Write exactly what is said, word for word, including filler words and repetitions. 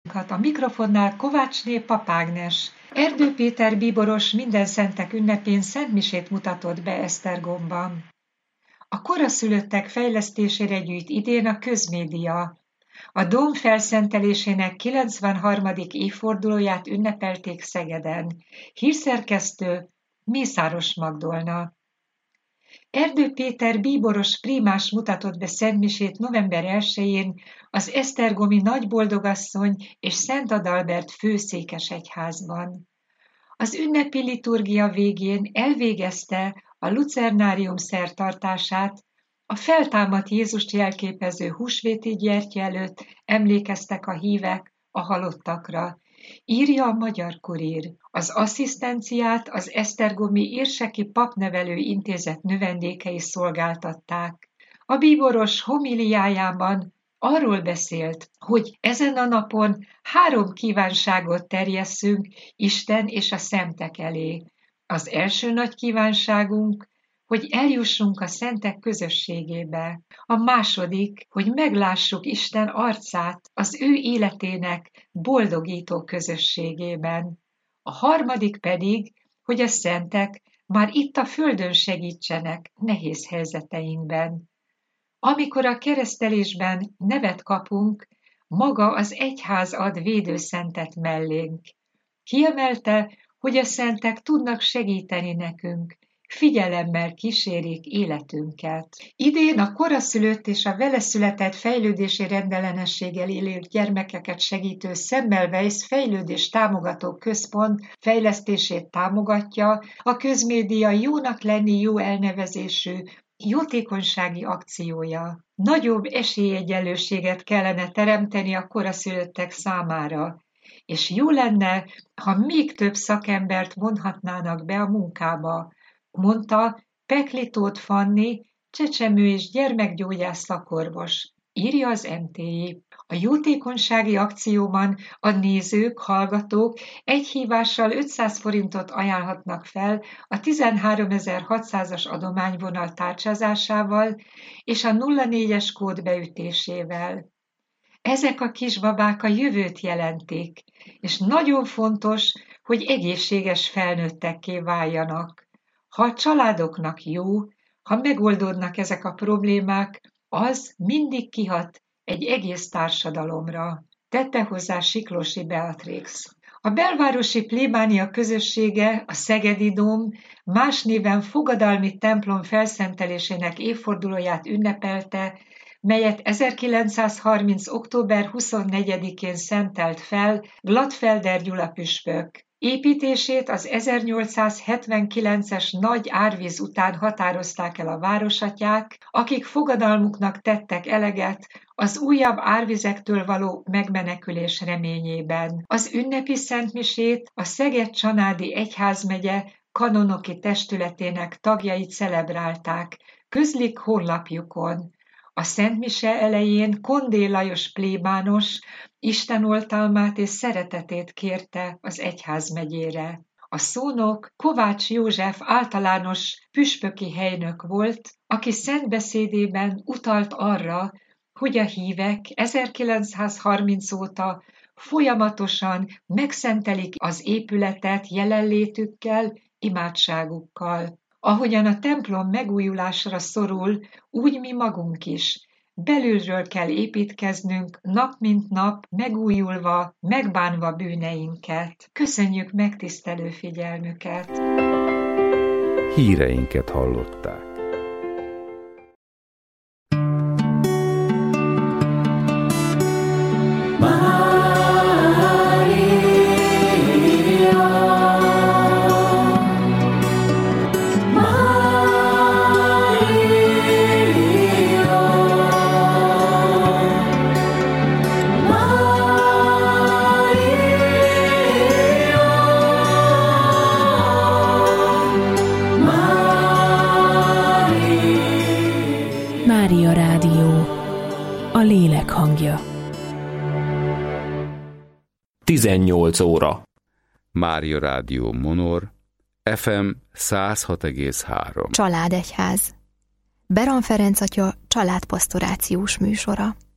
A mikrofonnál Kovácsné Papágnes. Erdő Péter bíboros Mindenszentek ünnepén szentmisét mutatott be Esztergomban. A koraszülöttek fejlesztésére gyűjt idén a közmédia. A dóm felszentelésének kilencvenharmadik évfordulóját ünnepelték Szegeden. Hírszerkesztő Mészáros Magdolna. Erdő Péter bíboros prímás mutatott be szentmisét november elsején az esztergomi Nagyboldogasszony és Szent Adalbert főszékesegyházban. Az ünnepi liturgia végén elvégezte a lucernárium szertartását, a feltámadt Jézust jelképező húsvéti gyertya előtt emlékeztek a hívek a halottakra, írja a Magyar Kurír. Az asszisztenciát az esztergomi Érseki Papnevelő Intézet növendékei szolgáltatták. A bíboros homiliájában arról beszélt, hogy ezen a napon három kívánságot terjesszünk Isten és a szentek elé. Az első nagy kívánságunk, hogy eljussunk a szentek közösségébe. A második, hogy meglássuk Isten arcát az ő életének boldogító közösségében. A harmadik pedig, hogy a szentek már itt a földön segítsenek nehéz helyzeteinkben. Amikor a keresztelésben nevet kapunk, maga az egyház ad védőszentet mellénk. Kiemelte, hogy a szentek tudnak segíteni nekünk, figyelemmel kísérik életünket. Idén a koraszülött és a vele született fejlődési rendellenességgel élő gyermekeket segítő Semmelweis Fejlődés Támogató Központ fejlesztését támogatja a közmédia Jónak lenni jó elnevezésű jótékonysági akciója. Nagyobb esélyegyenlőséget kellene teremteni a koraszülöttek számára, és jó lenne, ha még több szakembert vonhatnának be a munkába, mondta Pekli Tóth Fanni, csecsemő és gyermekgyógyász szakorvos, írja az em té i. A jótékonysági akcióban a nézők, hallgatók egy hívással ötszáz forintot ajánlhatnak fel a tizenháromezer-hatszázas adományvonal tárcsázásával és a nulla négyes kód beütésével. Ezek a kisbabák a jövőt jelentik, és nagyon fontos, hogy egészséges felnőttekké váljanak. Ha a családoknak jó, ha megoldódnak ezek a problémák, az mindig kihat egy egész társadalomra, tette hozzá Siklósi Beatrix. A belvárosi plébánia közössége, a Szegedi Dóm, más néven Fogadalmi templom felszentelésének évfordulóját ünnepelte, melyet ezerkilencszázharminc. október huszonnegyedikén szentelt fel Gladfelder Gyula püspök. Építését az ezernyolcszázhetvenkilences nagy árvíz után határozták el a városatyák, akik fogadalmuknak tettek eleget az újabb árvizektől való megmenekülés reményében. Az ünnepi szentmisét a Szeged-Csanádi Egyházmegye kanonoki testületének tagjai celebrálták, közlik honlapjukon. A szentmise elején Kondé Lajos plébános Isten oltalmát és szeretetét kérte az egyházmegyére. A szónok Kovács József általános püspöki helynök volt, aki szentbeszédében utalt arra, hogy a hívek ezerkilencszázharminc óta folyamatosan megszentelik az épületet jelenlétükkel, imádságukkal. Ahogyan a templom megújulásra szorul, úgy mi magunk is. Belülről kell építkeznünk, nap mint nap, megújulva, megbánva bűneinket. Köszönjük megtisztelő figyelmüket! Híreinket hallották. Mária Rádió, a lélek hangja. tizennyolc óra. Mária Rádió Monor, ef em száz hat egész három. Családegyház. Beran Ferenc atya családpastorációs műsora.